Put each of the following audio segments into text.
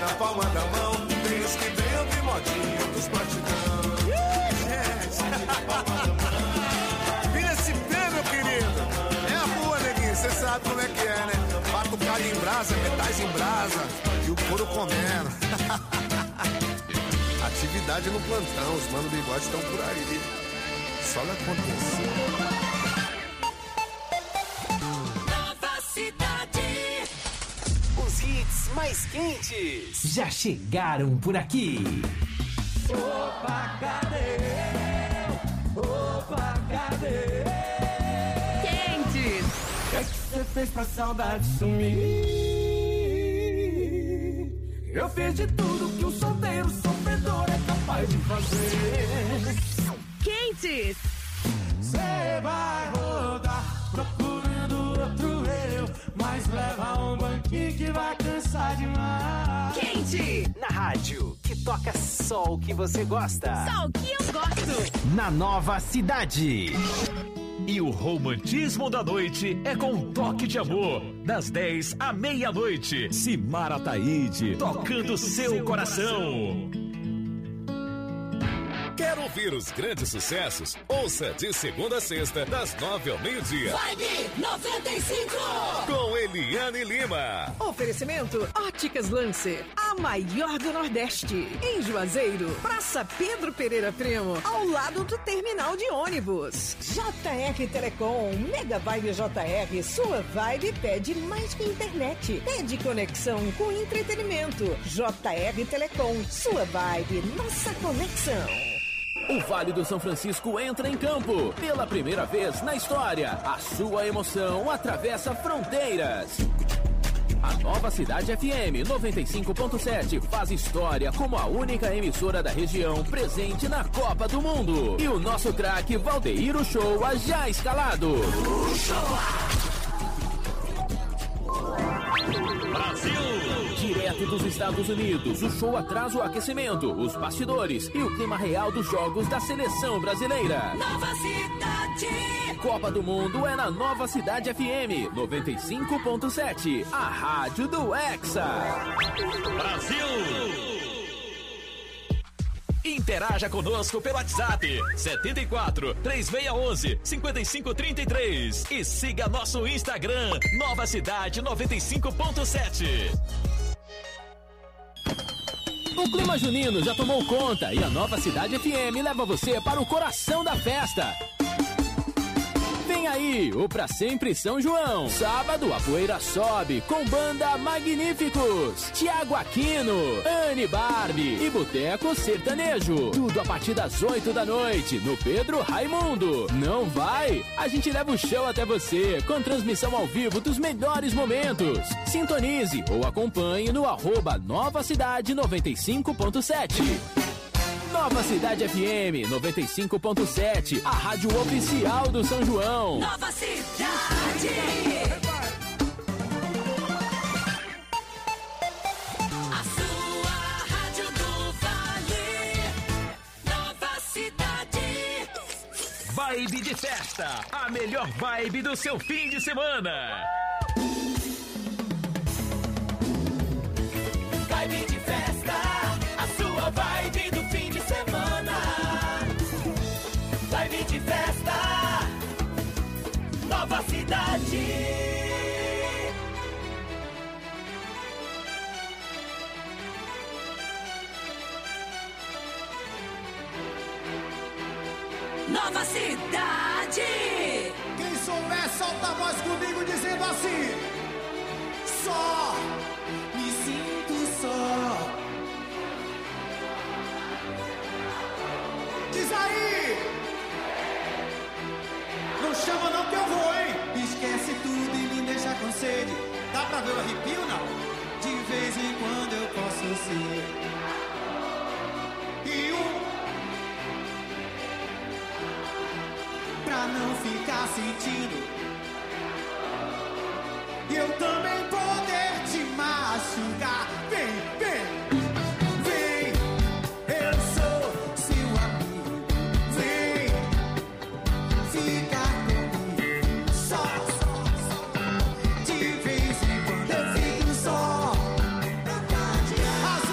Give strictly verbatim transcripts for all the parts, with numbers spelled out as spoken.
na palma da mão. Tem os que vêm de modinha, outros batidão. Vira esse pé, meu querido. É a rua, neguinho, cê sabe como é que é, né? Batucada em brasa, metais em brasa e o couro comendo. Atividade no plantão, os mano bigode estão por aí. Só não acontece. Nova Cidade. Os hits mais quentes já chegaram por aqui. Opa, cadê? Opa, cadê? Quentes. O que é que você fez pra saudade sumir? Eu fiz de tudo que um solteiro sofredor é capaz de fazer. Quentes. Cê vai rodar procurando outro eu, mas leva um banquinho que vai cansar demais. Quente. Na rádio, que toca só o que você gosta. Só o que eu gosto. Na Nova Cidade. E o romantismo da noite é com um toque de amor. Das dez à meia-noite. Simara Ataíde, tocando seu coração. Quer ouvir os grandes sucessos? Ouça de segunda a sexta, das nove ao meio-dia. Vibe noventa e cinco. Com Eliane Lima. Oferecimento Óticas Lancer, a maior do Nordeste. Em Juazeiro, Praça Pedro Pereira Primo, ao lado do terminal de ônibus. J R Telecom, Mega Vibe J R, sua vibe pede mais que internet. Pede conexão com entretenimento. J R Telecom, sua vibe, nossa conexão. O Vale do São Francisco entra em campo. Pela primeira vez na história, a sua emoção atravessa fronteiras. A Nova Cidade F M noventa e cinco ponto sete faz história como a única emissora da região presente na Copa do Mundo. E o nosso craque Valdeir Uchoa já escalado. Brasil! Direto dos Estados Unidos, o show traz o aquecimento, os bastidores e o clima real dos jogos da seleção brasileira. Nova Cidade. Copa do Mundo é na Nova Cidade F M noventa e cinco ponto sete, a rádio do Hexa. Brasil! Interaja conosco pelo WhatsApp setenta e quatro, três seis um um, cinco cinco três três e siga nosso Instagram Nova Cidade noventa e cinco ponto sete. O clima junino já tomou conta e a Nova Cidade F M leva você para o coração da festa. Vem aí, o Pra Sempre São João. Sábado, a poeira sobe com banda Magníficos, Tiago Aquino, Anne Barbie e Boteco Sertanejo. Tudo a partir das oito da noite, no Pedro Raimundo. Não vai? A gente leva o show até você, com transmissão ao vivo dos melhores momentos. Sintonize ou acompanhe no arroba Nova Cidade noventa e cinco ponto sete. Nova Cidade F M noventa e cinco ponto sete, a rádio oficial do São João. Nova Cidade. A sua rádio do Vale. Nova Cidade. Vibe de festa, a melhor vibe do seu fim de semana. Vibe de festa, a sua vibe do fim de semana. Vibe de festa, Nova Cidade. Nova Cidade. Quem souber, solta a voz comigo dizendo assim: só me sinto só. Diz aí! Não chama não que eu vou, hein? Esquece tudo e me deixa com sede. Dá pra ver o arrepio, não? De vez em quando eu posso ser. E um pra não ficar sentindo. E eu também poder te machucar. Vem, vem. As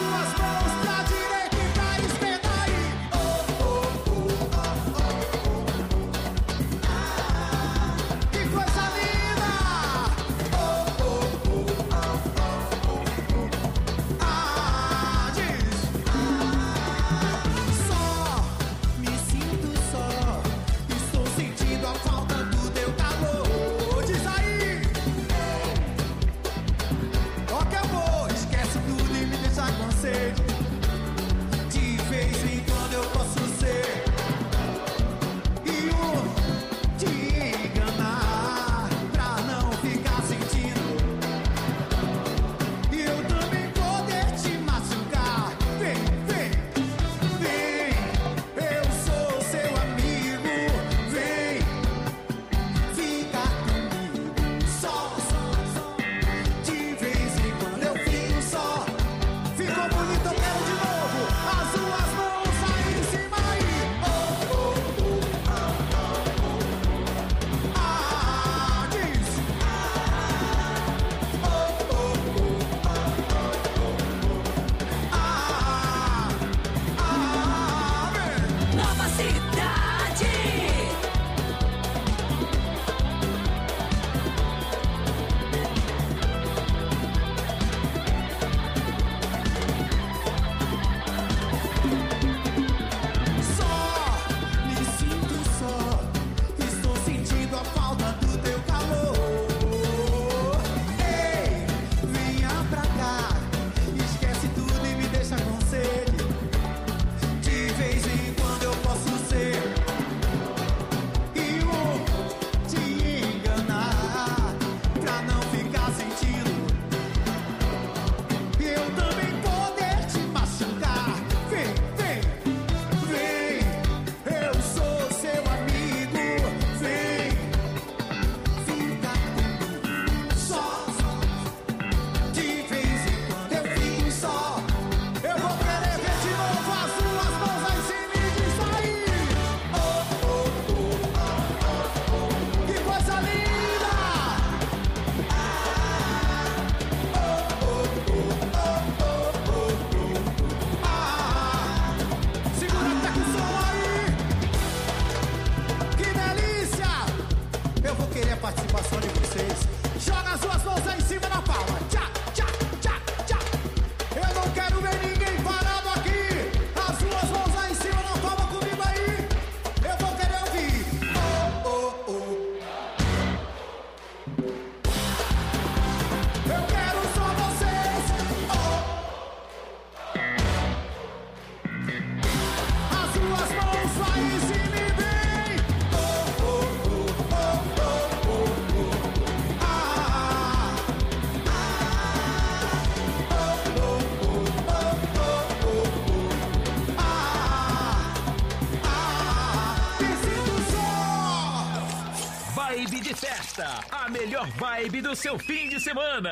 Festa, a melhor vibe do seu fim de semana.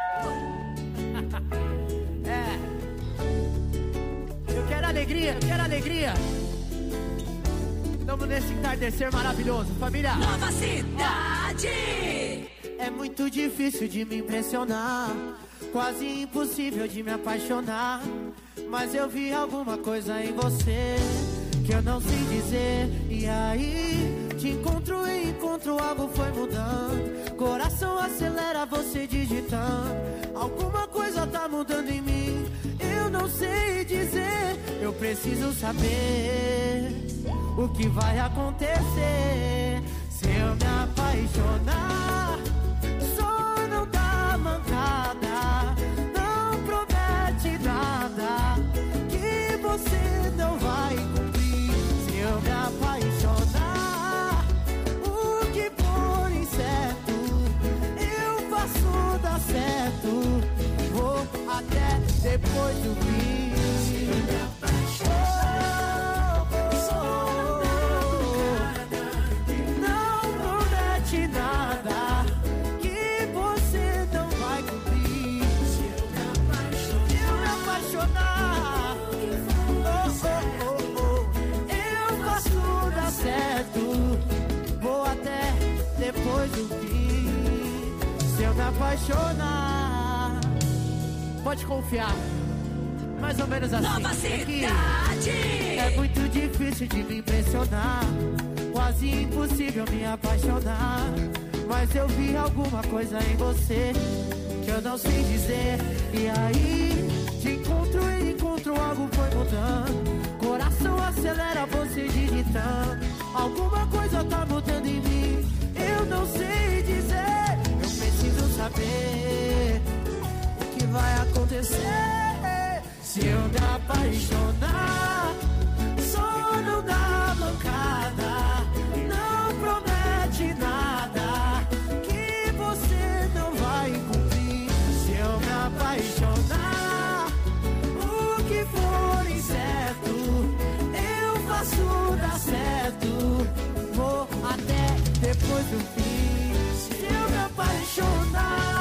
É. Eu quero alegria, eu quero alegria. Estamos nesse entardecer maravilhoso, família. Nova Cidade. É muito difícil de me impressionar, quase impossível de me apaixonar. Mas eu vi alguma coisa em você que eu não sei dizer. E aí, te encontro e encontro, algo foi mudando. Coração acelera você digitando. Alguma coisa tá mudando em mim, eu não sei dizer. Eu preciso saber o que vai acontecer se eu me apaixonar. Só não dá mancada, não promete nada que você não vai cumprir. Se eu me apaixonar, o que for incerto, eu faço dar certo. Vou até depois do fim. Se eu me apaixonar, não promete nada que você não vai cumprir. Se eu me apaixonar, oh, oh, oh, oh, eu faço dar certo. Vou até depois do fim. Se eu me apaixonar, pode confiar. Mais ou menos assim. Nova Cidade. É muito difícil de me impressionar, quase impossível me apaixonar. Mas eu vi alguma coisa em você que eu não sei dizer. E aí, te encontro e encontro, algo foi mudando. Coração acelera você digitando. Alguma coisa tá mudando em mim, eu não sei dizer. Eu preciso saber o que vai acontecer se eu me apaixonar. Só não dá mancada, não promete nada que você não vai cumprir. Se eu me apaixonar, o que for incerto, eu faço dar certo. Vou até depois do fim. Se eu me apaixonar,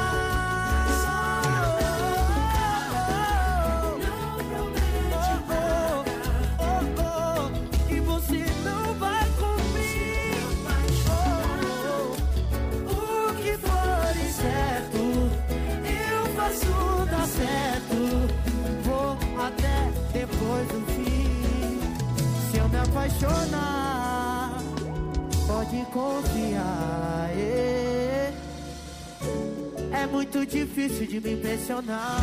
depois do fim. Se eu me apaixonar, pode confiar. É, é muito difícil de me impressionar.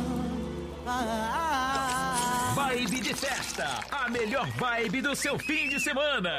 Ah, Vibe de festa, a melhor vibe do seu fim de semana.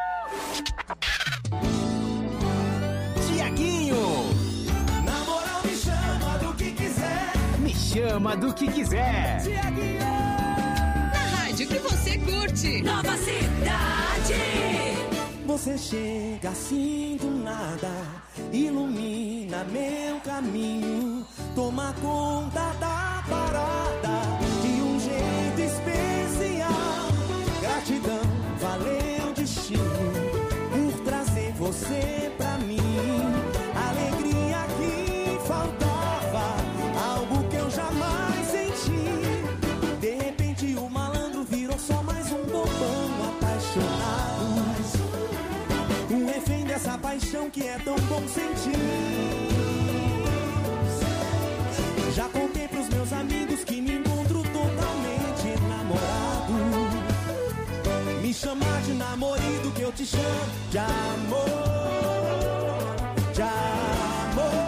Tiaguinho, na moral, me chama do que quiser. me chama do que quiser. Tiaguinho, Que você curte. Nova Cidade. Você chega assim do nada, ilumina meu caminho, toma conta da parada de um jeito especial. Gratidão, valeu o destino por trazer você pra mim. Alegria que faltava, algo que eu jamais senti. De repente o malandro virou só mais um bobão apaixonado, um refém dessa paixão que é tão bom sentir. Já contei pros meus amigos que me encontro totalmente enamorado. Me chamar de namorado que eu te chamo de amor, de amor.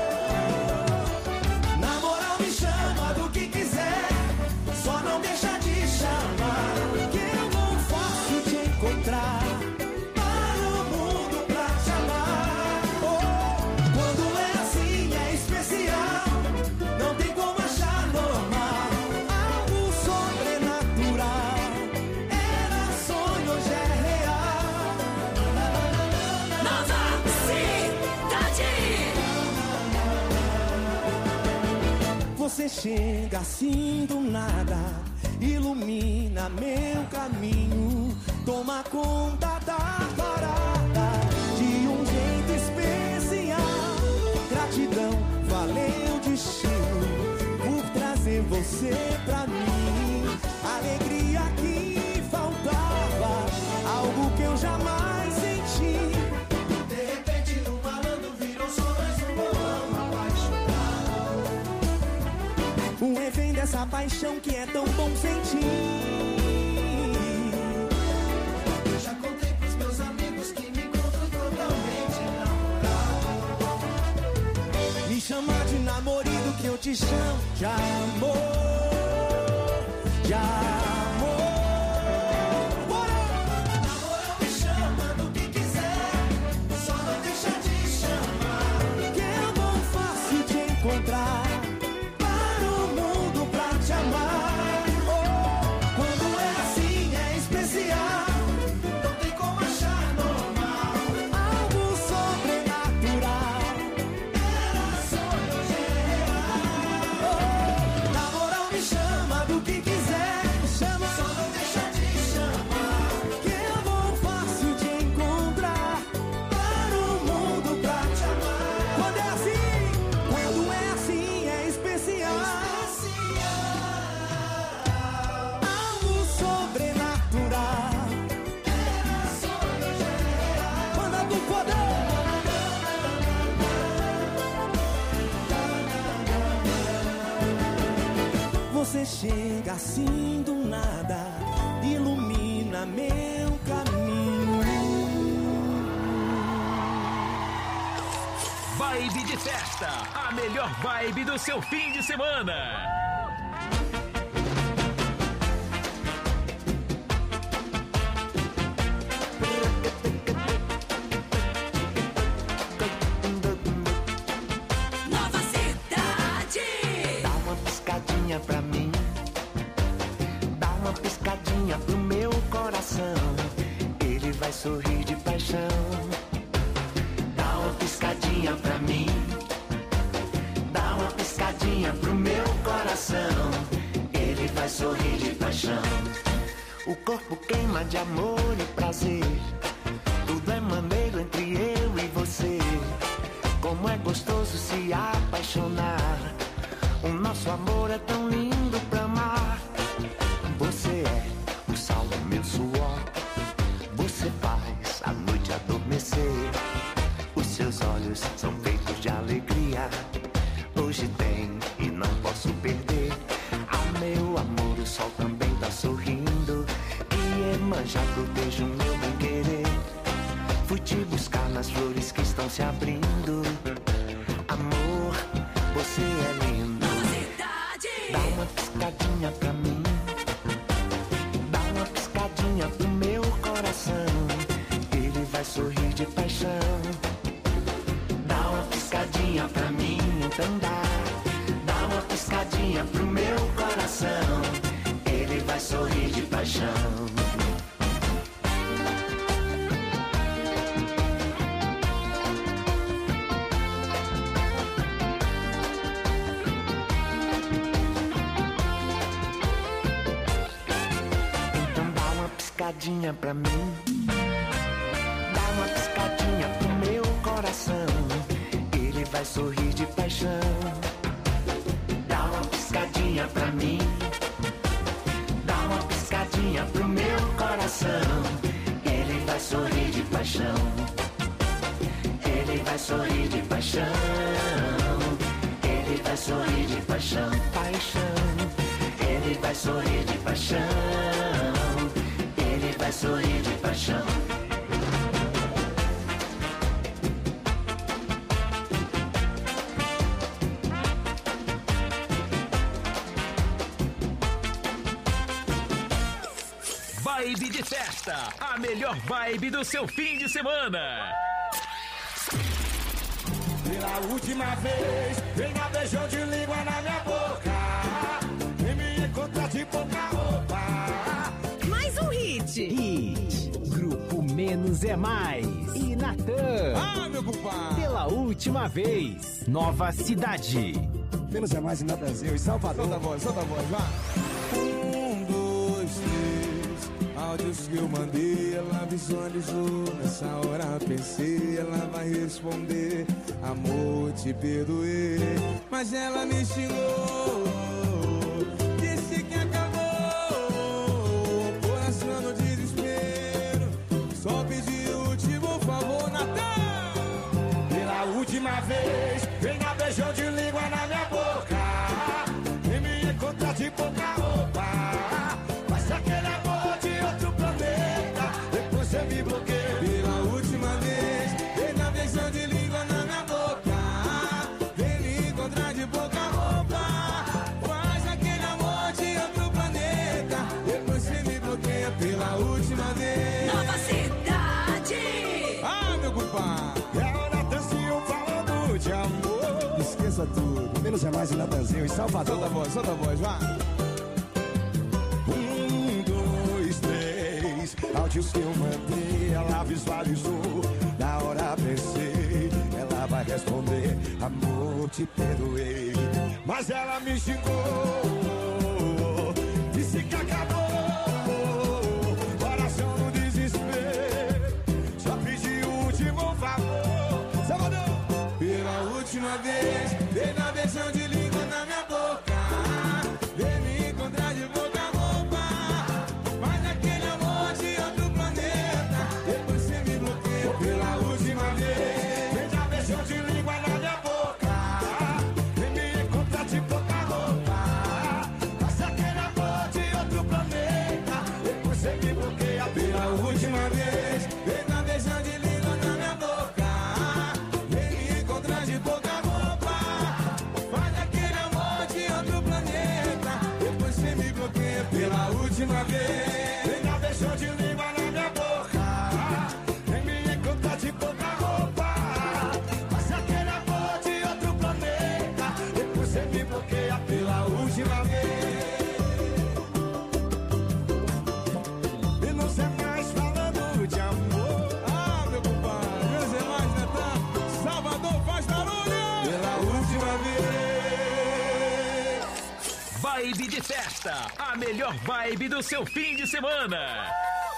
Na moral, me chama do que quiser, só não deixa de chamar, que eu não faço te encontrar para o mundo pra te amar. Oh, quando é assim é especial, não tem como achar normal. Algo sobrenatural, era sonho, hoje é real. Nova Cidade. Você chega assim do nada, ilumina meu caminho, toma conta da parada de um jeito especial. você pra mim, alegria que faltava, algo que eu jamais senti. De repente um malandro virou só mais um bobão apaixonado, um refém dessa paixão que é tão bom sentir. Já contei pros meus amigos que me encontro totalmente enamorado. Me chamar de namorido que eu te chamo de amor, de amor. Namorão me chama do que quiser, só não deixa de chamar, que é bom fácil de encontrar, para o mundo pra te amar. Oh, quando é assim é especial, não tem como achar normal, algo sobrenatural, era sonho real. Oh, namorão me chama do que quiser, chama, só não deixa de chamar, que é bom fácil de encontrar, para o mundo pra te amar. Quando é assim, quando é assim é especial, algo sobrenatural, era sonho real. Manda do poder. Você chega assim do nada, ilumina meu caminho. Vibe de festa, a melhor vibe do seu fim de semana. Nova Cidade. Dá uma piscadinha pra mim, dá uma piscadinha pro meu coração, ele vai sorrir de paixão. Dá uma piscadinha pra mim, dá uma piscadinha pro meu coração, ele vai sorrir de paixão. O corpo queima de amor e prazer, tudo é maneiro entre eu e você. Como é gostoso se apaixonar, o nosso amor é tão lindo pra amar. Você é o sal do meu suor, você faz a noite adormecer. Os seus olhos são feitos de alegria, hoje tem e não posso perder. Ah, meu amor, o sol também tá sorrindo, e Iemanjá proteja o meu bem-querer. Fui te buscar nas flores que estão se abrindo. Amor, você é lindo. Dá uma piscadinha pra mim, dá uma piscadinha pro meu coração, ele vai sorrir de paixão. Dá uma piscadinha pra mim, então dá. Dá uma piscadinha pro meu coração, ele vai sorrir de paixão. Piscadinha pra mim, dá uma piscadinha pro meu coração, ele vai sorrir de paixão. Dá uma piscadinha pra mim, dá uma piscadinha pro meu coração, ele vai sorrir de paixão. Ele vai sorrir de paixão, ele vai sorrir de paixão, paixão. Ele vai sorrir de paixão, ele vai sorrir de paixão. Vibe de festa, a melhor vibe do seu fim de semana. Pela última vez, venha beijão de língua na minha boca, vem me encontrar de pouca roupa. Mais um hit. Hit. Grupo Menos é Mais. E Natan. Ah, meu compadre. Pela última vez. Nova Cidade. Menos é Mais em Brasil e Salvador. Solta a voz, solta a voz, vá. Um, dois, três. Áudios que eu mandei, ela visualizou. Nessa hora pensei, ela vai responder. Amor, te perdoei, mas ela me xingou. última vez, venha beijão de língua na minha boca. E me encontrar de pouca roupa. Mas aquele amor de outro planeta, depois você me bloqueia. Pela última vez, venha beijão de língua na minha boca. Vem me encontrar de pouca roupa. Faz aquele amor de outro planeta, depois você me bloqueia. Pela última vez. Nova Cidade. Ah, meu compadre. É hora Natanzinho falando de amor. Esqueça tudo, menos é mais em Natanzinho em Salvador. Solta a voz, solta a voz, vá. Um, dois, três. Áudios que eu mandei, ela visualizou. Na hora pensei, ela vai responder: amor, te perdoei. Mas ela me xingou, disse que acabou. Coração no desespero, só pedi o último favor. Salvador! Pela última vez, vem na beijão de língua na minha boca. Vem me encontrar de boca a roupa. Faz aquele amor de outro planeta, depois você me bloqueia. Pela última vez, vem na beijão de língua na minha boca. Vem me encontrar de boca a roupa. Faz aquele amor de outro planeta, depois você me bloqueia. Pela última vez, vem na beijão de língua na minha boca. Vem me encontrar de boca a roupa. Faz aquele amor de outro planeta, depois você me bloqueia. Pela última vez, vem na beijão de língua na minha boca. Vem me encontrar de boca a roupa. Faz aquele amor de outro planeta, depois você me bloqueia. Pela última vez. E não sei mais falando de amor. Ah, meu compadre, meus irmãos, Natan, Salvador faz barulho. Pela última vez. Vibe de festa, a melhor vibe do seu fim de semana.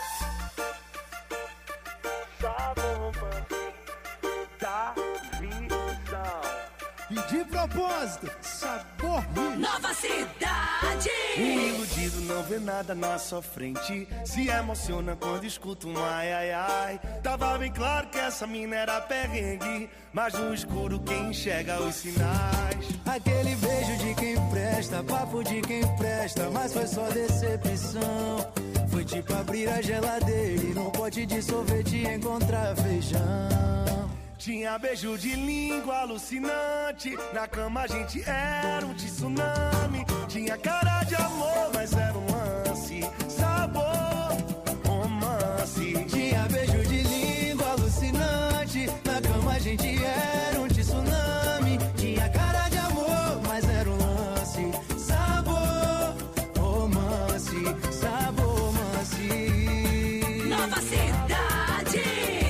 E de propósito, sabor ruim. Nova Cidade. Um iludido não vê nada na sua frente, se emociona quando escuta um ai ai ai. Tava bem claro que essa mina era perrengue, mas no escuro quem enxerga os sinais. Aquele beijo de quem presta, papo de quem presta, mas foi só decepção. Foi tipo abrir a geladeira e no pote de sorvete encontrar feijão. Tinha beijo de língua alucinante, na cama a gente era um tsunami. Tinha cara de amor, mas era um lance, sabor, romance. Tinha beijo de língua alucinante, na cama a gente era um tsunami. Tinha cara de amor, mas era um lance, sabor, romance, sabor, romance. Nova Cidade.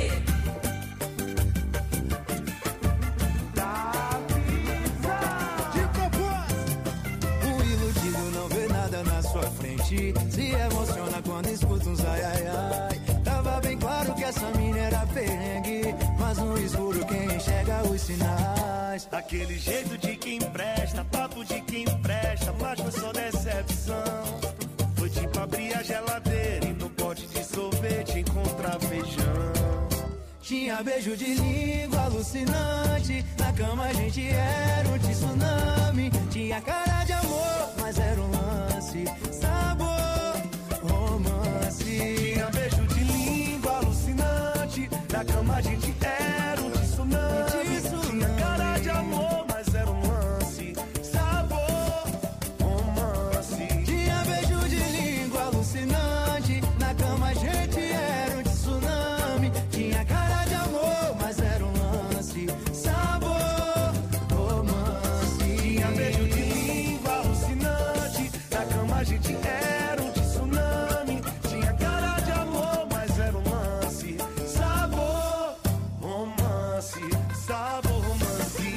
Se emociona quando escuta uns ai ai ai. Tava bem claro que essa mina era perrengue, mas no escuro quem enxerga os sinais. Aquele jeito de quem presta, papo de quem presta, mas foi só decepção. Foi tipo abrir a geladeira e no pote de sorvete encontrar feijão. Tinha beijo de língua alucinante, na cama a gente era um tsunami. Tinha cara de amor, mas era um lance, sabor, romance. Tinha beijo de língua alucinante, na cama a gente era um tsunami. Tinha cara de amor, mas era um lance, sabor, romance. Tinha beijo de língua alucinante, na cama a gente era um tsunami. Tinha cara de amor, mas era um lance, sabor, romance. Tinha beijo de língua alucinante, na cama a gente era um tsunami. Tinha cara de amor, mas era um lance, sabor, romance, sabor, romance.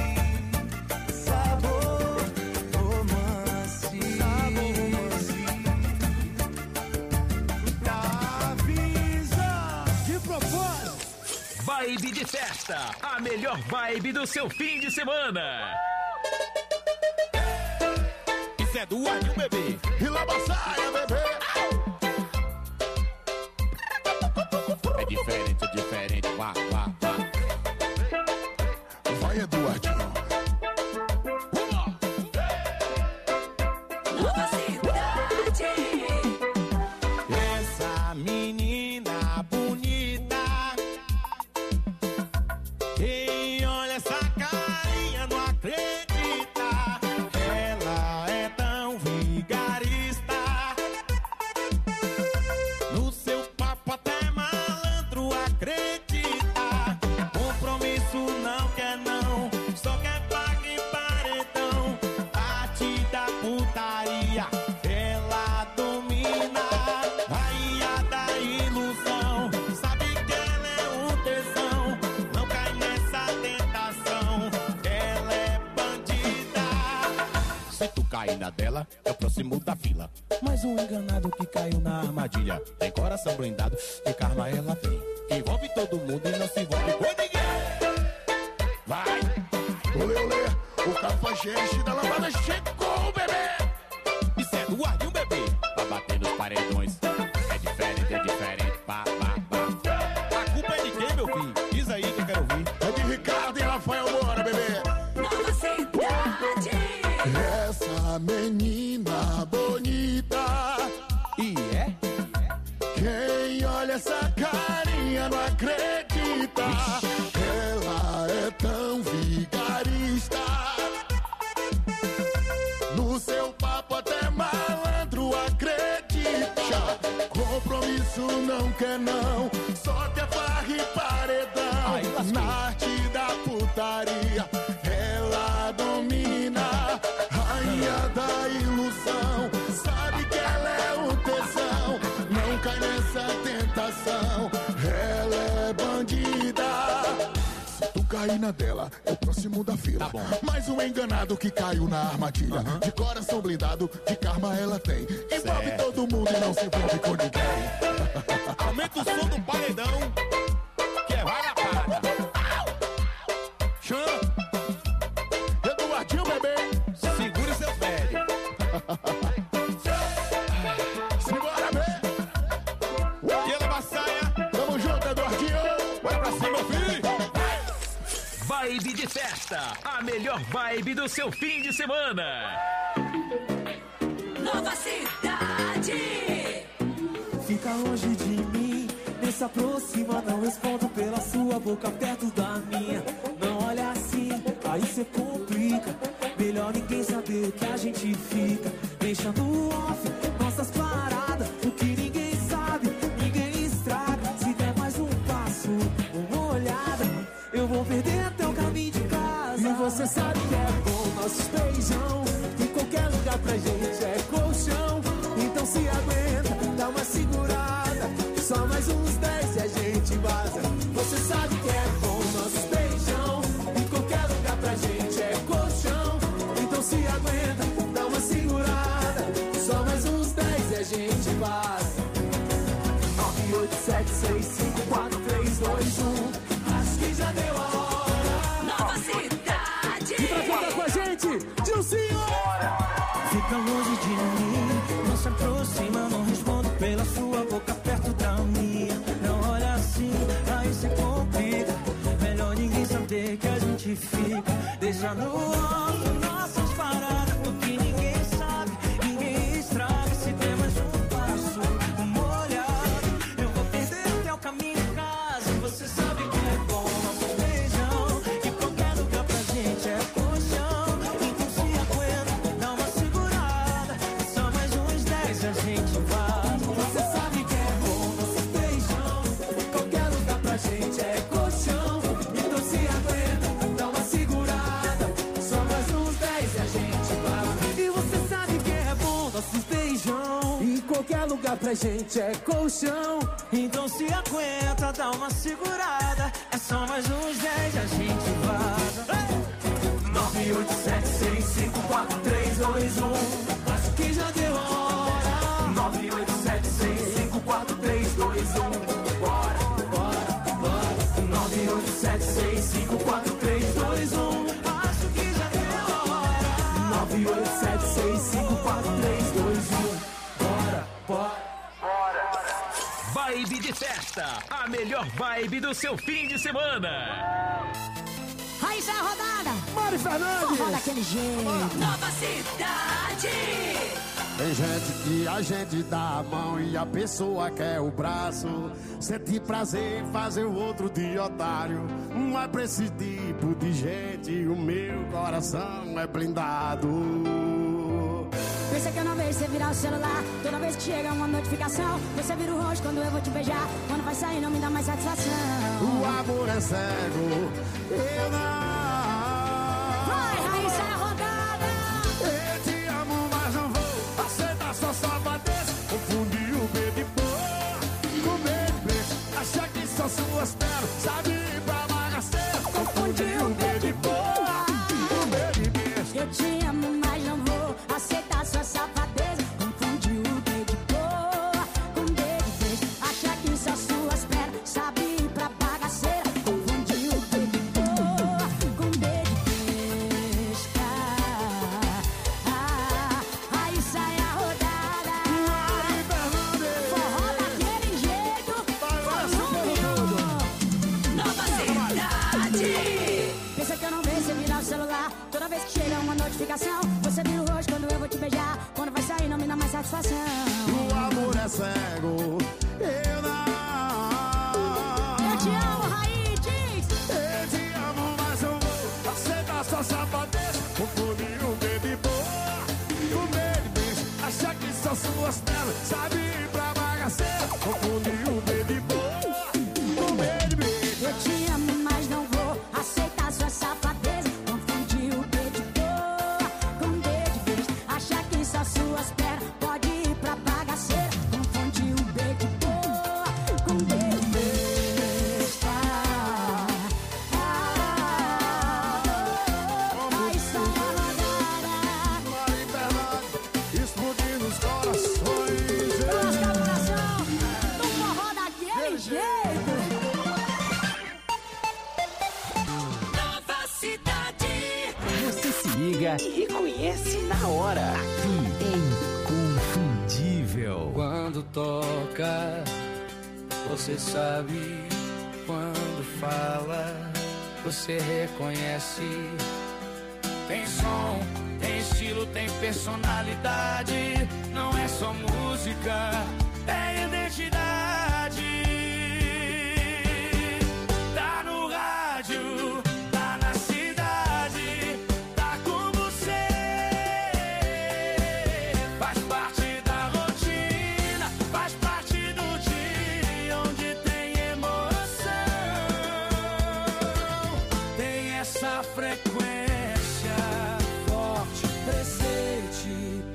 Sabor, romance, sabor, romance. Avisa de propósito. Vibe de festa, a melhor vibe do seu fim de semana. Isso é do Anil, bebê. E lá saia, bebê. É diferente, é diferente. Vá, vá, vá. Eduardinho. Nova Cidade. Essa menina bonita, quem olha essa carinha não acredita. Ela é tão vigarista, no seu papo até malandro acredita. Compromisso não quer não, só quer paga e paredão. Arte da putaria, ela domina. Rainha da ilusão, sabe que ela é um tesão. Não cai nessa tentação, ela é bandida. Se tu cair na dela, é o próximo da fila. Mais um enganado que caiu na armadilha. Tem coração blindado, que karma ela tem. Envolve todo mundo e não se envolve com ninguém. Vai! Olê, olê! O cafajeste da lambada chegou, bebê! Isso é Eduardinho, bebê. Pra bater nos paredões. É diferente, é diferente. Pá, pá, pá. A culpa é de quem, meu filho? Diz aí que eu quero ouvir. É de Ricardo e Rafael Moura, bebê! Nova Cidade. Essa menina bonita, E é? quem olha essa carinha não acredita. Ela é tão vigarista, no seu papo até malandro acredita. Compromisso não quer não, só quer farra e paredão. Na arte da putaria, ela domina. Rainha da ilusão, sabe que ela é um tesão. Não cai nessa tentação, ela é bandida. Se tu cair na dela, é o próximo da fila. Tá Mais um enganado que caiu na armadilha. Uhum. De coração blindado, de karma ela tem. Envolve Certo. todo mundo e não se envolve com ninguém. Aumenta o som do paredão, que é vai na parada. Chama! Eduardinho, bebê! Segure seu velho. Simbora, bebê! E ela saia. Tamo junto, Eduardinho! Vai pra cima, filho. Vibe de festa, a melhor vibe do seu fim de semana. Nova Cidade. Fica longe de mim, nem se aproxima, não respondo pela sua boca perto da minha. Não olha assim, aí cê complica. Melhor ninguém saber que a gente fica. Deixa no off nossas paradas, o que ninguém sabe, ninguém estraga. Se der mais um passo, uma olhada, eu vou perder até o caminho de casa. E você sabe que é bom nossos beijão, em qualquer lugar pra gente é colchão. Então se aguenta, dá uma segurada, só mais uns dez e a gente vaza. Você sabe que é bom nossos beijão, em qualquer lugar pra gente é colchão. Então se aguenta, dá uma segurada, só mais uns dez e a gente vaza. nove oito sete seis cinco quatro três dois um, acho que já deu a hora. Nova Cidade. E pra contar com a gente, Dilcinho! Fica longe de mim, não se aproxima, não respondo pela sua boca perto da minha. Não olha assim, aí se complica. Melhor ninguém saber que a gente fica. Deixa no off nossas paradas, porque ninguém sabe, ninguém estraga. Se der mais um passo, uma olhada, eu vou perder até o caminho de casa. Você sabe que é bom nosso beijão, em qualquer lugar pra gente é colchão. Então se aguenta, dá uma segurada, só mais uns dez a gente vai. Você sabe que é bom nosso beijão, em qualquer lugar pra gente é colchão. Então se aguenta, dá uma segurada, só mais uns dez e a gente vai. E você sabe que é bom nossos beijão, em qualquer lugar pra gente é colchão. Então se aguenta, dá uma segurada, é só mais uns dez e a gente vaza. nove oito sete seis cinco quatro três dois um, acho que já deu a hora. nove oito sete seis cinco quatro três dois um, bora, bora, bora. nove oito sete seis cinco quatro três dois um, acho que já deu a hora. nove oito sete seis cinco quatro três dois um, bora, bora. Vibe de festa, a melhor vibe do seu fim de semana. As isso é a rodada. Mari Fernandes. Forró daquele jeito. Nova Cidade. Tem gente que a gente dá a mão e a pessoa quer o braço. Sente prazer em fazer o outro de otário. Mas pra esse tipo de gente o meu coração é blindado. Pensa que eu não vejo você virar o celular. Toda vez que chega uma notificação, você vira o rosto quando eu vou te beijar. Quando vai sair não me dá mais satisfação. O amor é cego, eu não. Vai, Raíssa, é a rodada. Eu te amo, mas não vou aceitar sua safadeza. Confundi o B de boa com B de beijo. Acha que são suas pernas, sabe ir pra bagaceira. Confundi o B de boa com B de beijo. Eu te amo, mas não vou aceitar sua safadeza. Confundi o B de boa com B de beijo. Acha que são suas pernas, sabe ir pra bagaceira. Confundi o B de boa com B de besta. Ah, aí sai a rodada. Forró daquele jeito. Volume. Nova Cidade. Pensa que eu não vejo você virar o celular. Toda vez que chega uma notificação, você vira o rosto quando eu vou te beijar. Quando vai sair não me dá mais satisfação. O amor é cego, eu não. Eu te amo, Raí, diz. Eu te amo, mas eu vou aceitar sua safadeza. Confundir o B de boa com B de beijo. Achar que são suas pernas, sabe ir pra bagaceira. Confundir o B de boa com B de beijo. Eu te amo, mas não vou aceitar sua safadeza. Confundir o B de boa com B de beijo. Achar que só suas pernas pode ir pra bagaceira. Confundir o B de boa com B de besta. Aí sai a rodada. Mari Fernandes, explodindo os corações. Lasca o coração do forró daquele jeito. Nova Cidade. Você se liga e reconhece na hora. Aqui é Inconfundível. Quando toca, você sabe. Quando fala, você reconhece. Tem som, tem estilo, tem personalidade. Não é só música, é identidade. Tá no rádio, tá na cidade, tá com você. Faz parte da rotina, faz parte do dia onde tem emoção. Tem essa frequência forte, presente,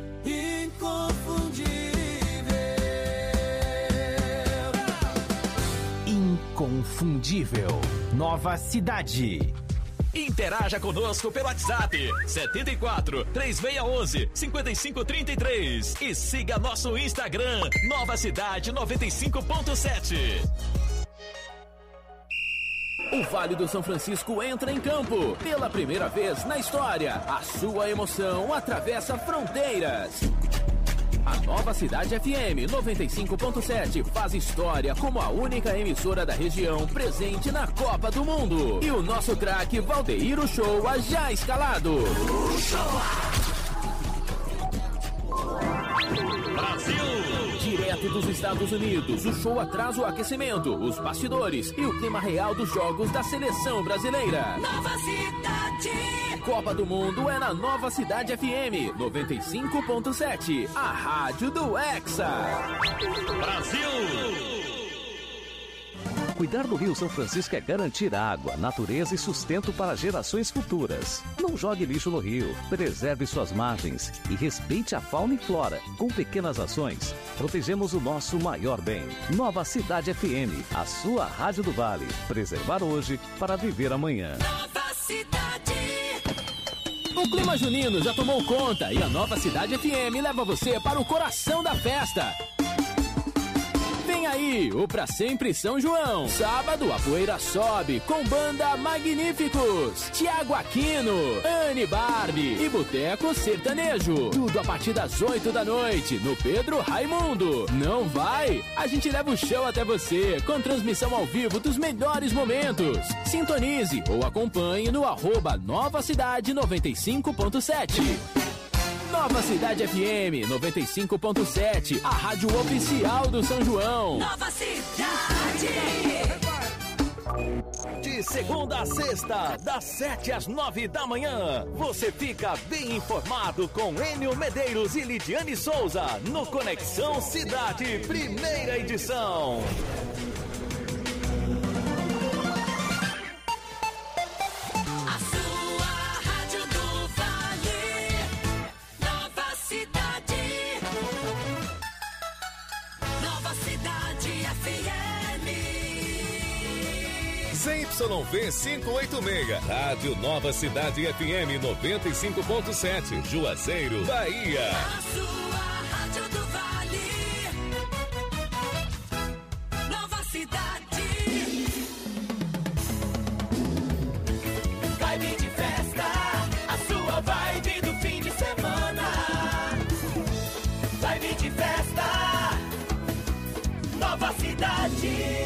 inconfundível. Inconfundível. Nova Cidade. Interaja conosco pelo WhatsApp setenta e quatro, três seis um um, cinco cinco três três e siga nosso Instagram Nova Cidade noventa e cinco ponto sete. O Vale do São Francisco entra em campo. Pela primeira vez na história, a sua emoção atravessa fronteiras. A Nova Cidade F M noventa e cinco ponto sete faz história como a única emissora da região presente na Copa do Mundo. E o nosso craque Valdeir Uchoa já escalado. Brasil! Direto dos Estados Unidos, o show traz o aquecimento, os bastidores e o clima real dos jogos da seleção brasileira. Nova Cidade. Copa do Mundo é na Nova Cidade F M noventa e cinco ponto sete, a rádio do Hexa. Brasil! Cuidar do Rio São Francisco é garantir água, natureza e sustento para gerações futuras. Não jogue lixo no rio, preserve suas margens e respeite a fauna e flora. Com pequenas ações, protegemos o nosso maior bem. Nova Cidade F M, a sua rádio do Vale. Preservar hoje para viver amanhã. Nova Cidade. O clima junino já tomou conta e a Nova Cidade F M leva você para o coração da festa. Vem Vem aí, o Pra Sempre São João. Sábado, a poeira sobe com banda Magníficos, Tiago Aquino, Anne Barbie e Boteco Sertanejo. Tudo a partir das oito da noite, no Pedro Raimundo. Não vai? A gente leva o show até você, com transmissão ao vivo dos melhores momentos. Sintonize ou acompanhe no arroba Nova Cidade noventa e cinco ponto sete. Nova Cidade F M noventa e cinco ponto sete, a rádio oficial do São João. Nova Cidade. De segunda a sexta, das sete às nove da manhã, você fica bem informado com Enio Medeiros e Lidiane Souza no Conexão Cidade, primeira edição. Z Y V quinhentos e oitenta e seis, Rádio Nova Cidade F M noventa e cinco ponto sete, Juazeiro, Bahia. A sua rádio do Vale. Nova Cidade. Vibe de festa, a sua vibe do fim de semana. Vibe de festa, Nova Cidade.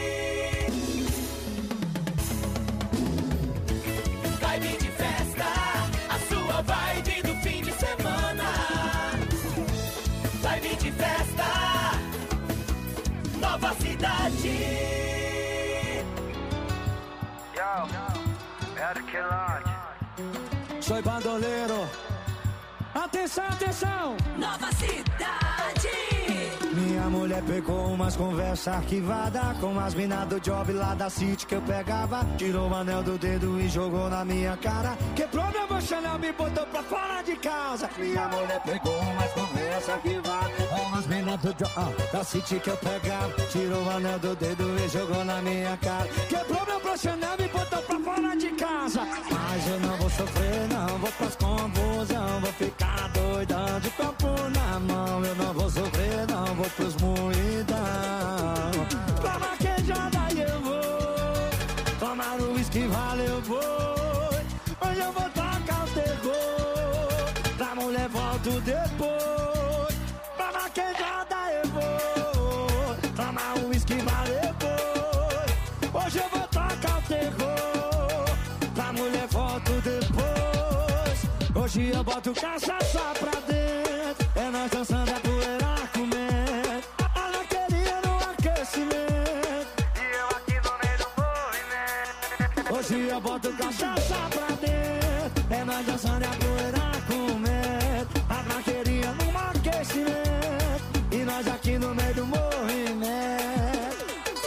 Vibe de festa, a sua vibe do fim de semana. Vibe de festa, Nova Cidade. Yo, Eric Lodge. Soy bandoleiro. Atenção, atenção! Nova Cidade. Minha mulher pegou umas conversas arquivadas com as minas do job lá da City que eu pegava. Tirou o anel do dedo e jogou na minha cara. Quebrou meu emocional, me botou pra fora de casa. Minha mulher pegou umas conversas arquivadas com as minas do job ah, da City que eu pegava. Tirou o anel do dedo e jogou na minha cara. Quebrou meu emocional, me botou pra fora de casa. Mas eu não vou sofrer, não vou pras confusão. Vou ficar doidão de copo na mão. Eu não vou sofrer, não vou pros moidão. Pra vaquejada eu vou tomar o uísque, valeu, vou. Hoje eu vou tocar o terror. Pra mulher volto depois. Pra vaquejada eu vou tomar o uísque, valeu, vou. Hoje eu vou tocar o terror. Pra mulher volto depois. Hoje eu boto cachaça pra dentro. É nós dançando a poeira comendo. Ela queria no aquecimento e eu aqui no meio do movimento. Hoje eu boto cachaça pra dentro. É nós dançando a poeira comendo. A maqueria no aquecimento e nós aqui no meio do movimento.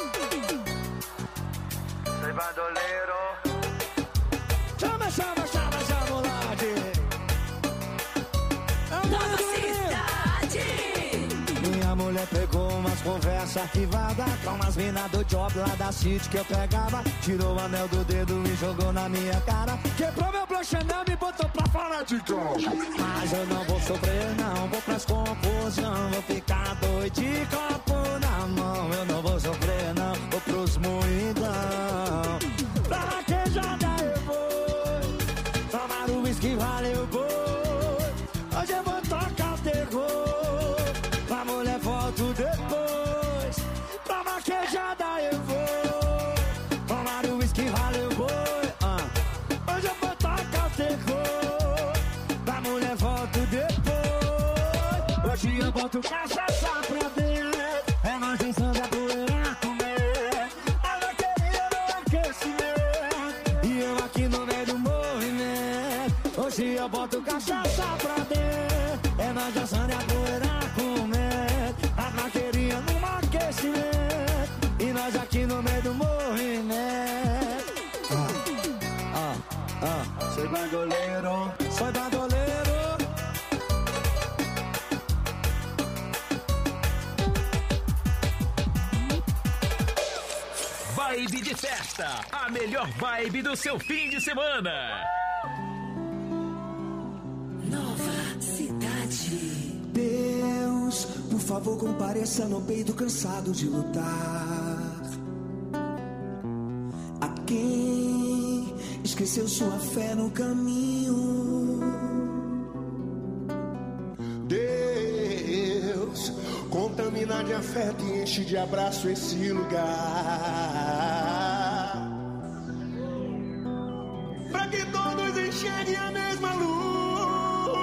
Soy bandoleiro. Chama, chama, chama, chama o lade. Nova Cidade. Minha mulher pegou umas conversas arquivadas com umas minas do job lá da City que eu pegava. Tirou o anel do dedo e jogou na minha cara. Quebrou meu blush Chanel, me botou pra fora de casa. Mas eu não vou sofrer, não vou pras confusão. Vou ficar doido de copo na mão. Eu não vou sofrer, não vou pros moidão. Pra vaquejada eu vou tomar o uísque, valeu, vou. Hoje eu vou tocar o terror. Pra mulher volto depois. Pra vaquejada eu vou tomar o uísque, valeu, vou. Ah. Hoje eu vou tocar o terror. Pra mulher volto depois. Hoje eu boto cachaça pra dentro. É nós dançando a poeira comer. Ela queria no aquecimento e eu aqui no meio do movimento. Hoje eu boto cachaça pra dentro. É nós dançando a poeira comer. A maqueria no aquecimento e nós aqui no meio do movimento. Ah, ah, ah. Soy bandoleiro. Soy bandoleiro. Vibe de festa, a melhor vibe do seu fim de semana. Nova Cidade. Deus, por favor, compareça no peito cansado de lutar. A quem esqueceu sua fé no caminho. Deus, contamina de afeto e enche de abraço esse lugar. Pra que todos enxerguem a mesma luz.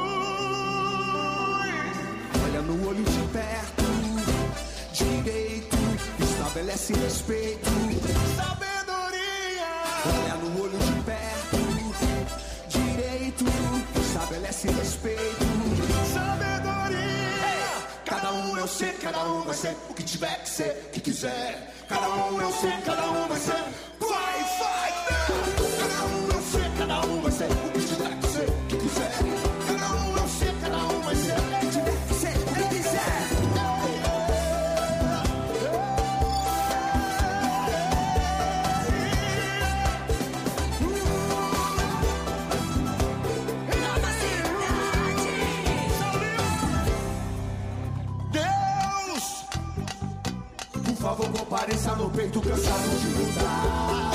Olha no olho de perto, direito, estabelece respeito. Sabedoria. Olha no olho de perto, direito, estabelece respeito. Sabedoria. Cada um eu sei, cada um vai ser o que tiver que ser, o que quiser. Cada um eu sei, cada um vai ser. Vai, vai, cada um eu sei, cada um vai ser o que tiver que ser, o que quiser. Cada um eu sei, cada um vai ser o que tiver que ser, o que quiser. Por favor, compareça no peito cansado de lutar.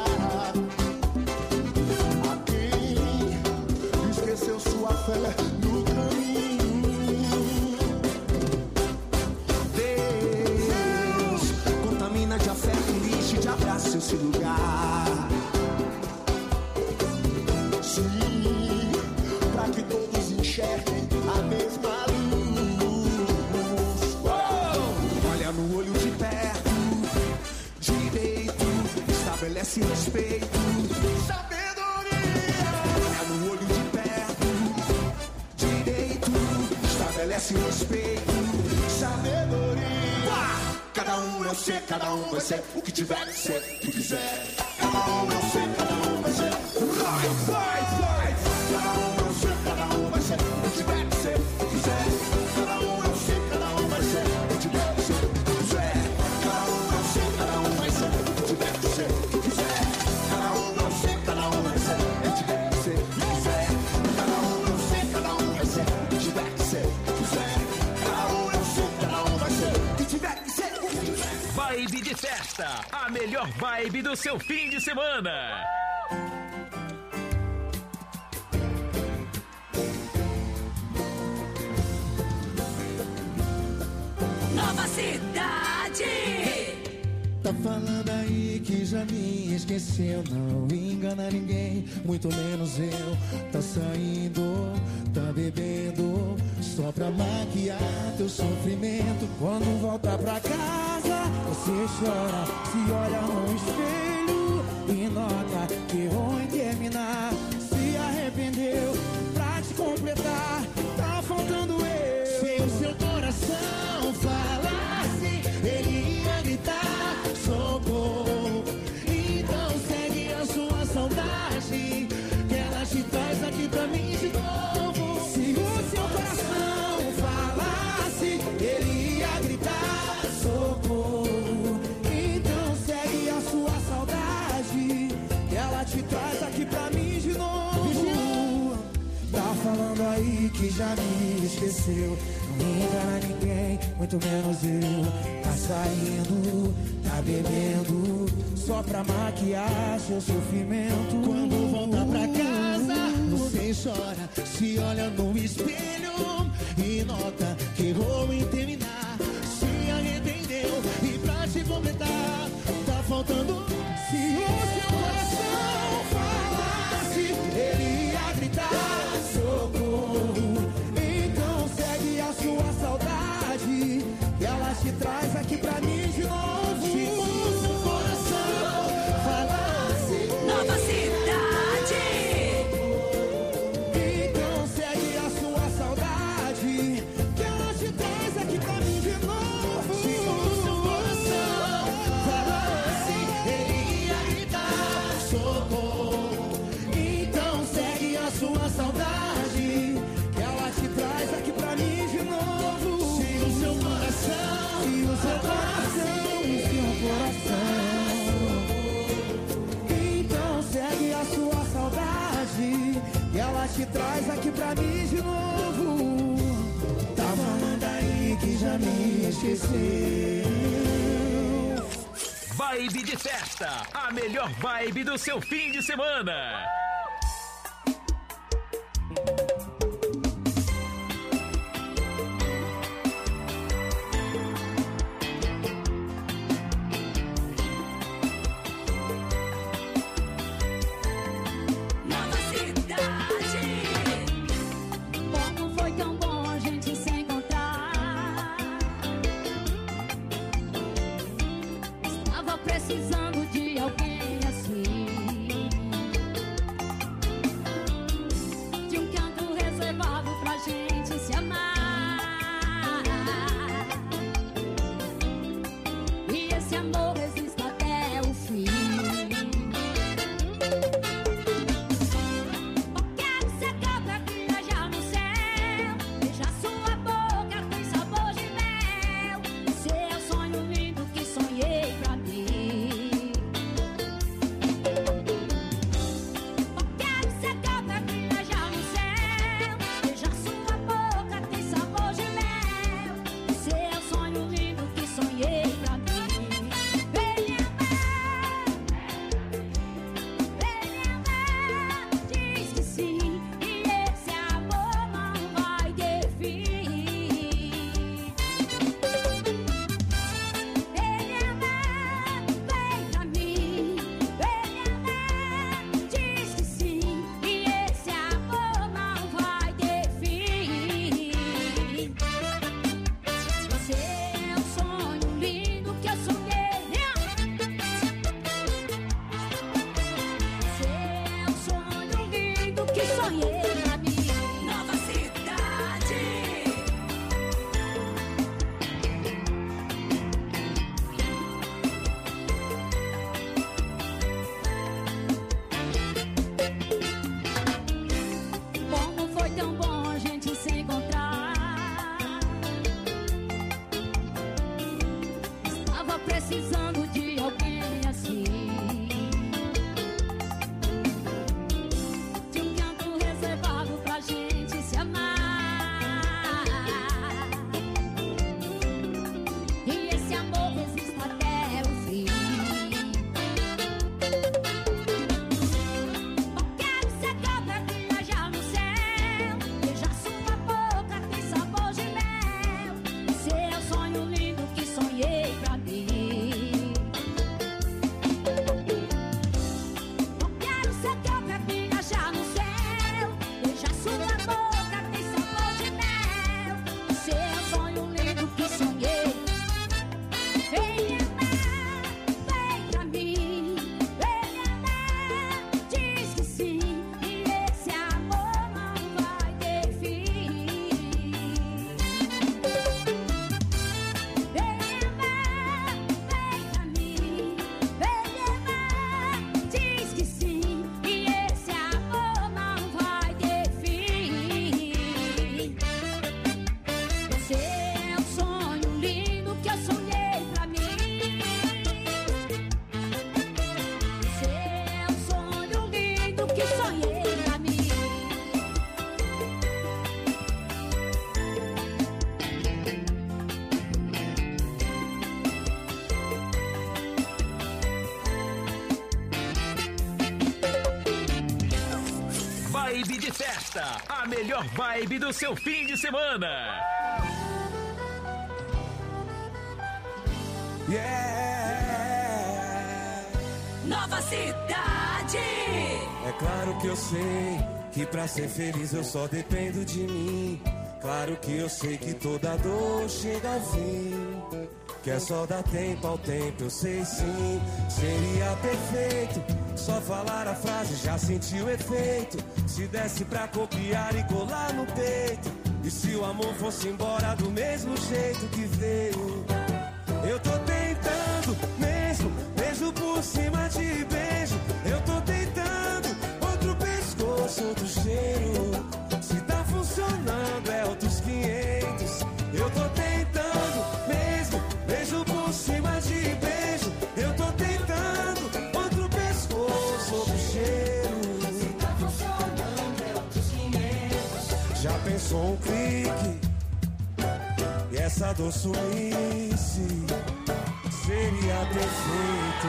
A quem esqueceu sua fé no caminho. Deus, contamina de afeto e enche de abraço esse lugar. Sim, pra que todos enxerguem a mesma luz. Olha no olho de perto, direito, estabelece respeito. Sabedoria. Olha no olho de perto, direito, estabelece respeito. Sabedoria. Cada um eu sei, cada um vai ser o que tiver que ser, o que quiser. Cada um eu sei, cada um vai ser. Vai, vai, vai. Cada um eu sei, cada um vai ser o que tiver que ser, o que quiser. Cada um eu sei, cada um vai ser o que tiver que ser, o que quiser. Cada um eu sei, cada um vai ser o que tiver que ser, o que quiser. Cada um eu sei, cada um vai ser o que tiver que ser, o que quiser. Cada um eu sei, cada um vai ser o que tiver que ser, o que quiser. Cada um eu sei, cada um vai ser o que tiver que ser, o que quiser. Vibe de festa, a melhor vibe do seu fim de semana. Nova Cidade. Tá falando aí que já me esqueceu. Não engana ninguém, muito menos eu. Tá saindo, tá bebendo, só pra maquiar teu sofrimento. Quando volta pra casa, você chora, se olha no espelho e nota que errou em terminar. Se arrependeu pra te completar, tá faltando eu. Se o seu coração falasse, ele ia gritar socorro. Então segue a sua saudade, que ela te traz aqui pra mim de novo. Se o seu coração falasse, ele ia gritar socorro. Então segue a sua saudade, que ela te traz aqui pra mim de novo. Tá falando aí que já me esqueceu. Não engana ninguém, muito menos eu. Tá saindo, tá bebendo, só pra maquiar seu sofrimento. Quando volta pra casa, você chora, se olha no espelho e nota que errou em terminar. Se arrependeu e pra te completar, tá faltando. Se o seu coração falasse, ele ia gritar socorro. Então segue a sua saudade, que ela te traz aqui pra mim de novo. Se o seu coração falasse, Nova Cidade. então segue a sua saudade, que ela te traz aqui pra mim de novo. Se o seu coração falasse, já me esqueceu. Vibe de festa, a melhor vibe do seu fim de semana. Precisando de alguém assim, de um canto reservado pra gente se amar. E esse amor resiste até o fim. Quero ser cobra que viajar no céu, beijar sua boca tem sabor de mel. Seu sonho lindo que sonhei pra mim. Precisando de alguém assim, de um canto reservado pra gente se amar. E esse amor resiste até o fim. Quero ser cobra que viajar no céu, beijar sua boca tem sabor de mel. Seu sonho lindo que sonhei pra mim. Vibe de festa, a melhor vibe do seu fim de semana. Yeah. Nova Cidade. É claro que eu sei que pra ser feliz eu só dependo de mim. Claro que eu sei que toda dor chega ao fim, que é só dar tempo ao tempo, eu sei sim. Seria perfeito só falar a frase, já senti o efeito. Se desse pra copiar e colar no peito, e se o amor fosse embora do mesmo jeito que veio. Eu tô tentando mesmo, beijo por cima de beijo. Eu tô tentando outro pescoço, outro cheiro. Se tá funcionando é outros quinhentos. Eu tô tentando mesmo, beijo por cima de beijo. Eu tô tentando outro pescoço, outro cheiro. Se tá funcionando é outros quinhentos. Já pensou um clique? Yeah. essa doçulice seria perfeito.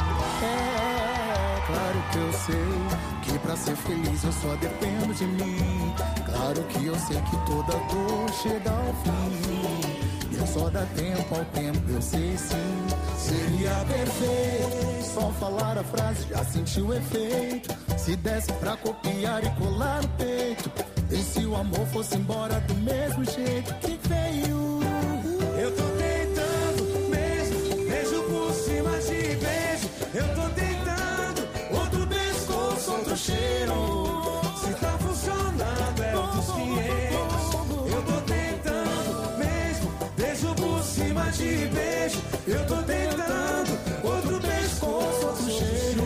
É, claro que eu sei que pra ser feliz eu só dependo de mim. Claro que eu sei que toda dor chega ao fim. Eu só dá tempo ao tempo, eu sei sim. Seria perfeito só falar a frase, já senti o efeito. Se desse pra copiar e colar no peito. E se o amor fosse embora do mesmo jeito que veio? Eu tô tentando mesmo, beijo por cima de beijo. Eu tô tentando outro pescoço, outro cheiro. Se tá funcionando é outros quinhentos. Eu tô tentando mesmo, beijo por cima de beijo. Eu tô tentando outro pescoço, outro cheiro.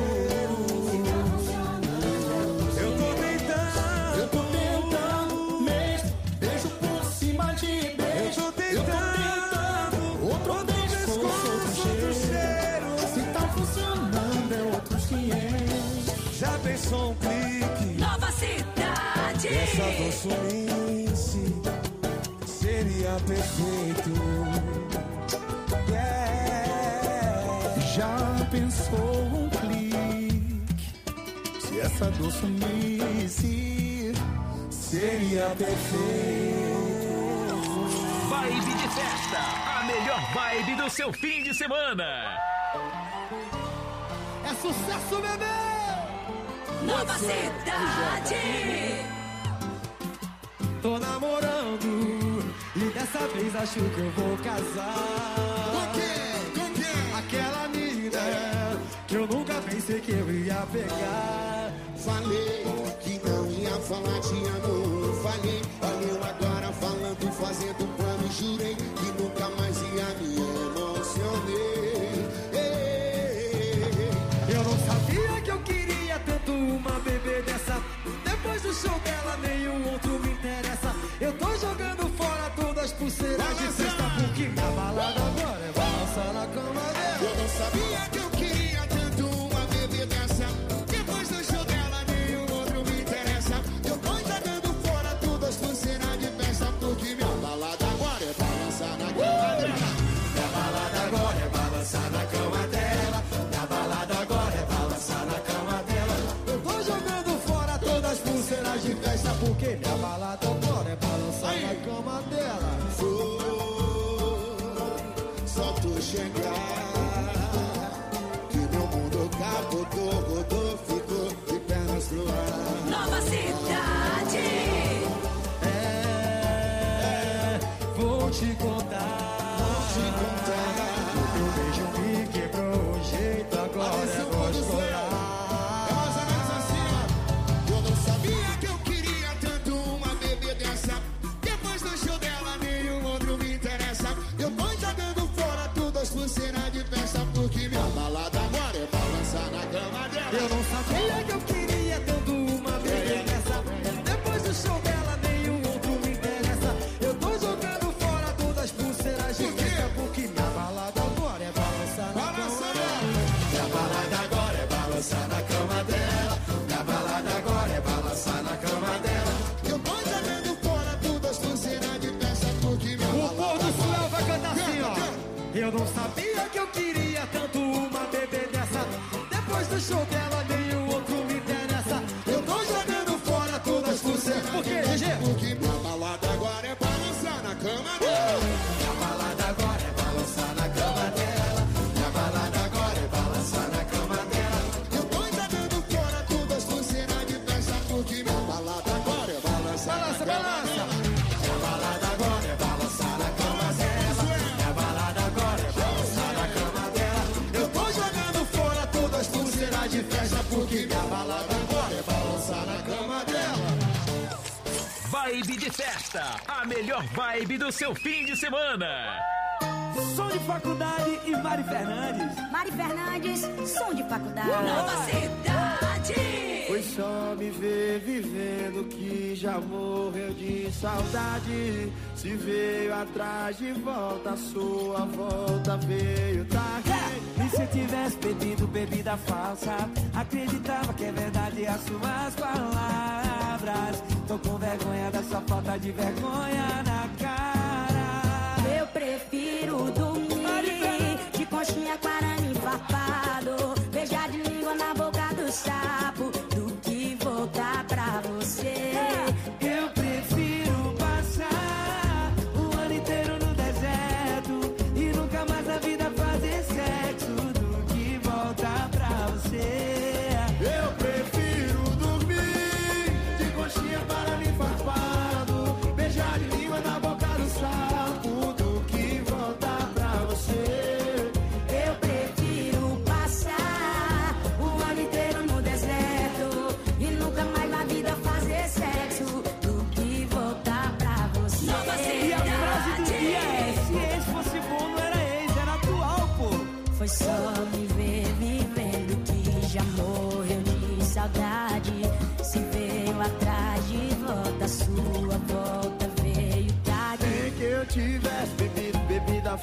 Eu tô tentando, eu tô tentando mesmo, beijo por cima de beijo. Eu tô tentando outro pescoço, outro cheiro. Se tá funcionando é outros quinhentos. Já pensou um clique? Nova Cidade. Essa doçulice seria perfeito. Yeah. Já pensou um clique? Se essa doçulice seria perfeito. Vibe de festa, a melhor vibe do seu fim de semana. É sucesso, bebê! Nova Cidade. Tô namorando e dessa vez acho que eu vou casar. Com quem? Com quem? Aquela mina que eu nunca pensei que eu ia pegar. Falei que não ia falar te amo. Falei, valeu agora falando e fazendo plano. Jurei que nunca mais ia me emocionei. Eu não sabia que eu queria tanto uma bebê dessa. Depois do show dela nenhum outro me interessa. Eu tô jogando fora todas as pulseiras de festa, porque minha balada agora é balançar na cama dela. Eu não sabia que eu queria tanto uma bebê dessa. Depois do show dela nenhum outro me interessa. Eu tô jogando fora todas as pulseiras de festa, porque minha balada agora é balançar na cama dela. Minha balada agora é balançar na cama dela. Minha balada agora é balançar na cama dela. Eu tô jogando fora todas as pulseiras de festa, porque minha balada agora é balançar na cama dela. Foi só tu chegar que meu mundo capotou, rodou, ficou de pernas pro ar. Nova Cidade. É, vou te contar. Vou te contar. O teu beijo me quebrou o jeito, agora é vou chorar. É mais ou menos assim, ó. Eu não sabia que eu queria tanto uma bebê dessa. Depois do show dela nenhum outro me interessa. Eu tô jogando fora todas as pulseiras de festa, porque minha balada agora é balançar na cama dela. Eu não sabia que eu queria tanto uma bebê dessa. Depois do show dela nenhum outro me interessa. Eu tô jogando fora todas as pulseiras de festa, porque minha balada agora é balançar na cama dela. Minha balada agora é balançar na cama dela. Minha balada agora é balançar na cama dela. Eu tô jogando fora todas as pulseiras de festa, porque minha O balada povo do agora Sul vai cantar assim, ó. Eu não sabia que eu queria tanto uma bebê dessa. Depois do show dela nenhum outro me interessa. Eu tô jogando fora todas as pulseiras. Por quê, G G? Porque minha balada agora é balançar na cama dela. Minha balada agora é balançar na cama dela. Minha balada agora é balançar na cama dela. Eu tô jogando fora todas as pulseiras de festa, porque minha balada agora é balançar na Balança, cama balança. dela. Minha balada agora é balançar na cama dela. Minha balada agora é balançar na cama dela. Eu tô jogando fora todas as pulseiras de festa, porque minha balada agora é balançar na cama dela. Vibe de festa, a melhor vibe do seu fim de semana. Som de faculdade e Mari Fernandes. Mari Fernandes, som de faculdade. Nova Cidade. Foi só me ver vivendo que já morreu de saudade. Se veio atrás de volta, a sua volta veio tarde. E se tivesse bebido bebida falsa, acreditava que é verdade as suas palavras. Tô com vergonha da sua falta de vergonha na cara.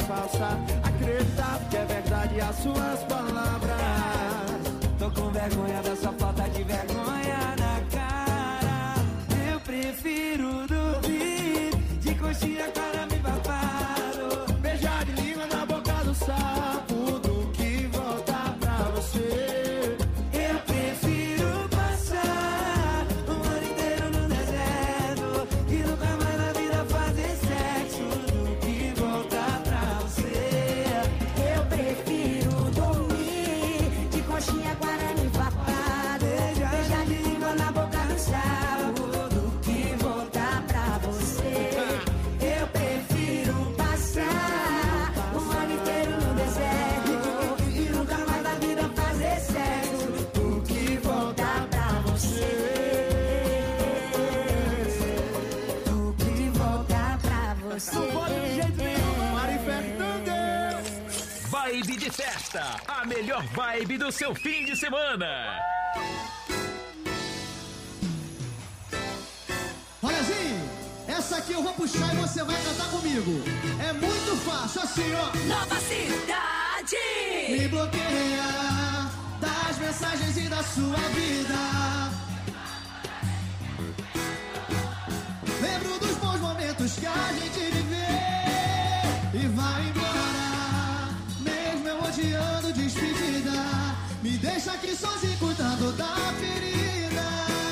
falsa. Acreditar porque é verdade as suas palavras. Tô com vergonha da sua falta de vergonha na cara. Eu prefiro dormir de coxinha com arame babado, beijar de língua na boca do sapo, do que voltar pra você. Eu prefiro passar um ano inteiro no deserto e nunca mais na vida fazer sexo, do que voltar pra você. Eu prefiro dormir de coxinha com arame babado, beijar de língua na boca do sapo, do que voltar pra você. Eu prefiro passar um ano inteiro no deserto e nunca mais na vida fazer sexo, do que voltar pra você. Do que voltar pra você. Não pode de jeito nenhum, Mari Fernandes. Vibe de festa, a melhor vibe do seu fim de semana. Olha assim, essa aqui eu vou puxar e você vai cantar comigo. É muito fácil, assim, ó. Nova Cidade. Me bloqueia das mensagens e da sua vida. Lembro dos bons momentos que a gente viveu e vai embora, mesmo eu odiando despedida. Me deixa aqui sozinho cuidando da ferida.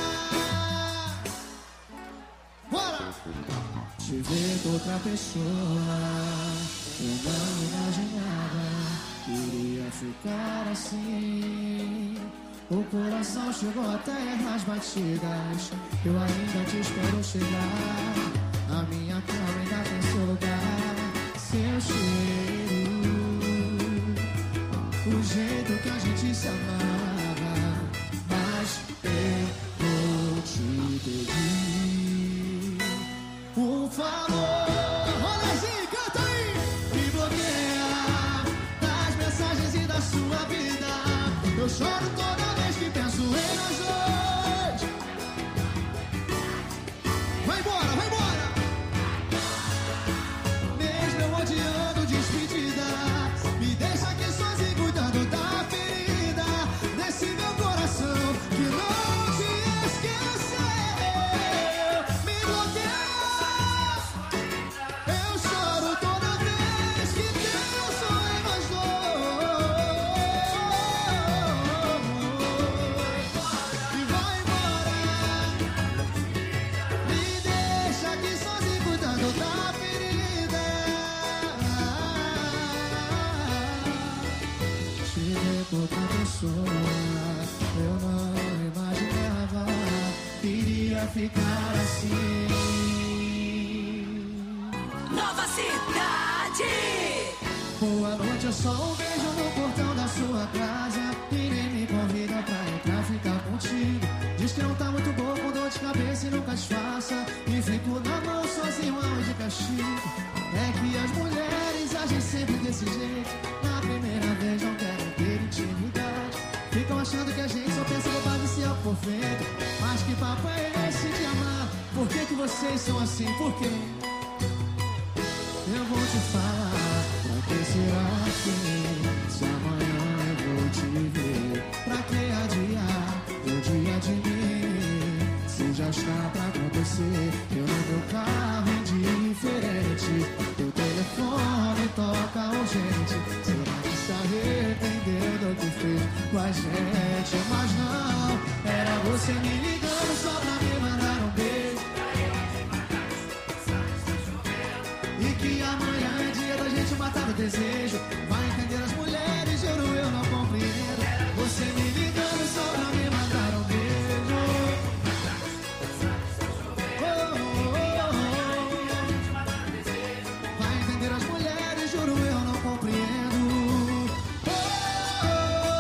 Bora! Te ver com outra pessoa, eu não imaginava que iria ficar assim. O coração chegou até errar as batidas. Eu ainda te espero chegar. A minha cama ainda tem seu lugar. Seu cheiro, o jeito que a gente se amava. Mas eu vou te pedir um favor. Rolezinho, canta aí! Me bloqueia das mensagens e da sua vida. Eu choro toda vez que penso em nós dois. Vai embora, vai embora! Mesmo eu odiando despedida, me deixa aqui sozinho cuidando da ferida desse meu coração que não te esqueceu. Me bloqueia. Eu choro toda vez que penso em nós dois. E vai embora. Me deixa aqui sozinho cuidando da ferida. Te ver com outra pessoa, eu não imaginava que iria ficar assim. Nova Cidade. Boa noite, é só um beijo no portão da sua casa. E nem me convida pra entrar, ficar contigo. Diz que não tá muito bom, com dor de cabeça e nunca disfarça. E fico na mão sozinho aonde castigo. É que as mulheres agem sempre desse jeito. Na primeira vez não querem ter intimidade. Ficam achando que a gente só pensa bobagem e se é por feito. Mas que papo é esse de amar? Por que que vocês são assim? Por quê? Eu vou te falar. Pra que será assim? Se amanhã eu vou te ver. Pra que adiar o dia de mim? Se já está pra acontecer. Eu no meu carro indiferente. Teu telefone toca urgente. Será que se arrependeu do que fez com a gente? Mas não, era você me ligando só pra me mandar um beijo. E que amanhã é dia da gente matar o desejo. Vai entender as mulheres, juro eu não compreendo. Você me ligando só pra me mandar um beijo. Oh, oh, oh, oh. Vai entender as mulheres, juro eu não compreendo. Oh, oh,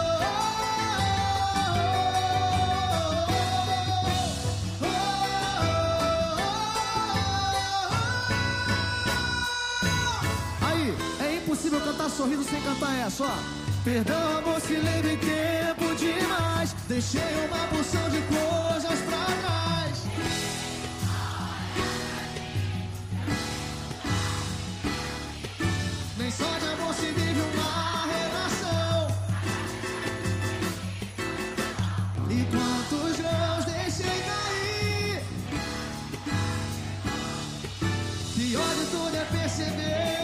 oh, oh, oh. Aí, é impossível cantar sorrindo sem cantar essa, ó. Perdão, amor, se lembra em tempo demais. Deixei uma porção de coisas pra trás. Nem só Pior de tudo é perceber